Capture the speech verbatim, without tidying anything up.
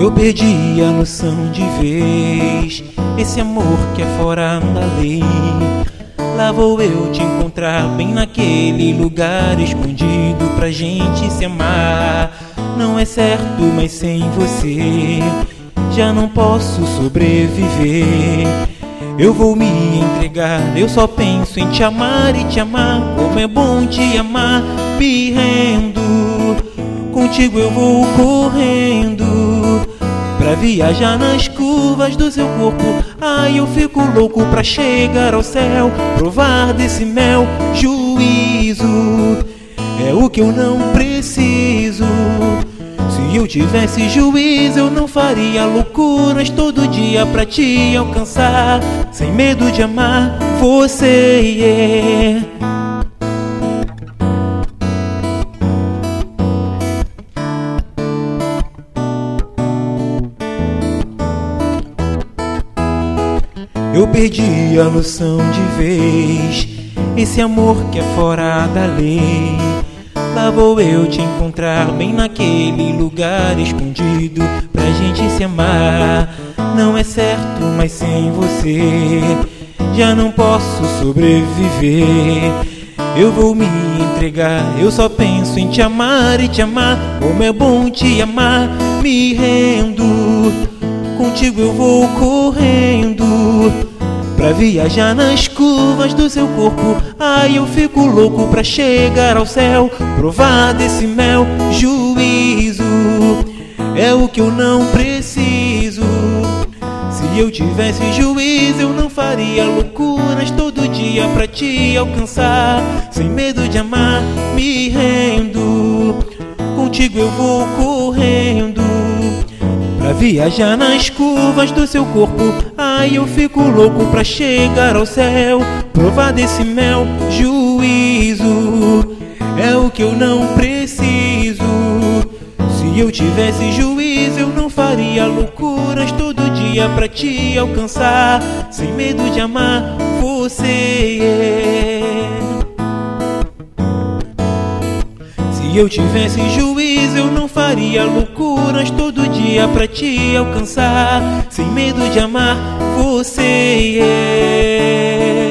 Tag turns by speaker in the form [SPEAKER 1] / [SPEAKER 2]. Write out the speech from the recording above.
[SPEAKER 1] Eu perdi a noção de vez, esse amor que é fora da lei. Lá vou eu te encontrar, bem naquele lugar escondido pra gente se amar. Não é certo, mas sem você já não posso sobreviver. Eu vou me entregar, eu só penso em te amar e te amar. Como é bom te amar, me rendo. Contigo eu vou correndo pra viajar nas curvas do seu corpo. Ai, eu fico louco pra chegar ao céu, provar desse mel. Juízo é o que eu não preciso. Se eu tivesse juízo, eu não faria loucuras todo dia pra te alcançar, sem medo de amar você, yeah. Eu perdi a noção de vez, esse amor que é fora da lei. Lá vou eu te encontrar, bem naquele lugar escondido pra gente se amar. Não é certo, mas sem você já não posso sobreviver. Eu vou me entregar, eu só penso em te amar e te amar. Como é bom te amar, me rendo. Contigo eu vou correndo pra viajar nas curvas do seu corpo. Ai, eu fico louco pra chegar ao céu, provar desse mel. Juízo é o que eu não preciso. Se eu tivesse juízo, eu não faria loucuras todo dia pra te alcançar, sem medo de amar, me rendo. Contigo eu vou correndo pra viajar nas curvas do seu corpo. Ai, eu fico louco pra chegar ao céu, provar desse mel. Juízo é o que eu não preciso. Se eu tivesse juízo, eu não faria loucuras todo dia pra te alcançar, sem medo de amar você, yeah. Se eu tivesse juízo, eu não faria loucuras todo dia pra te alcançar, sem medo de amar você, yeah.